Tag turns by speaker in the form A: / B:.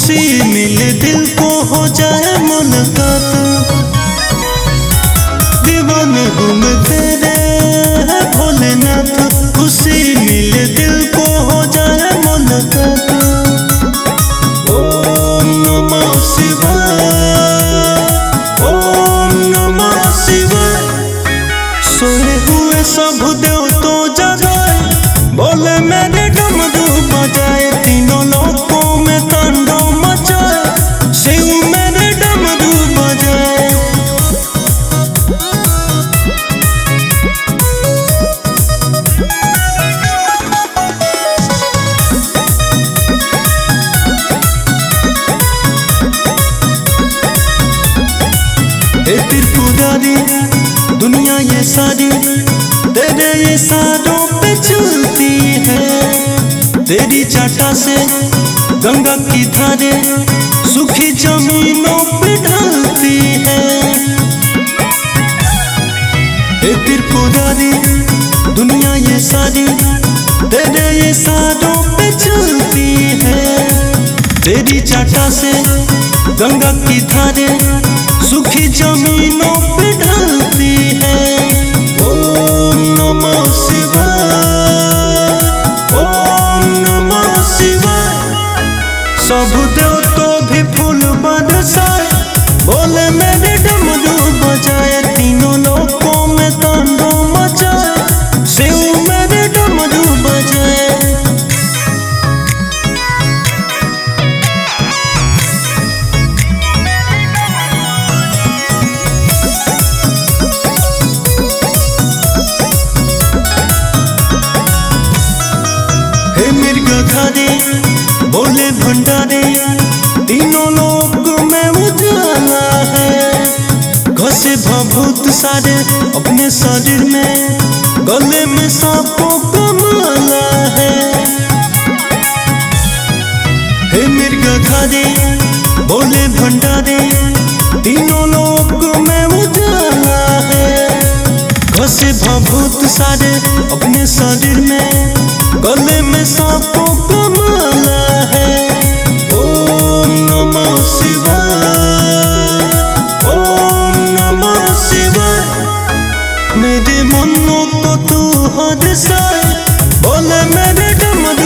A: खुशी मिले दिल को हो जाए मुलाकात। दीवाने हूँ मैं तेरे भोलेनाथ, खुशी मिले दिल को हो जाए मुलाकात। ओम नमः शिवाय, ओम नमः शिवाय। सोए हुए सब देव तो जगाए, बोले मेरे डमरू बजाए, तीनों लोकों में तांडव मचाए, शिव मेरे डमरू बजाए। हे त्रिपुरारी दुनिया ये सारी तेरे इशारों पे चलती है। तेरी चाटा से गंगा की धारें सूखी जमीनों पे ढलती है। हे त्रिपुरारी दुनिया ये सारी तेरे इशारों पे चलती है। तेरी चाटा से गंगा की धारें सूखी जमीनों पे ढलती है। ओम नमः शिवाय, ओम नमः शिवाय। सब देव तो भी फूल बरसाए, बोले मेरे डमरू बजाए, तीनों लोकों में तांडव मचाए, शिव मेरे डमरू बजाए। हे मृगधारी बोले भंडारे, तीनों लोक में उजाला है। घसे भभूत सारे अपने शरीर में, गले में सांपों का माला है। हे मृगधारी बोले भंडारे, तीनों लोक में उजाला है। घसे भभूत सारे अपने शरीर में, गले में सांपों का माला है। ओम नमः शिवाय, ओम नमः शिवाय। मेरे मनों को तू हर साए, बोले मेरे डमरू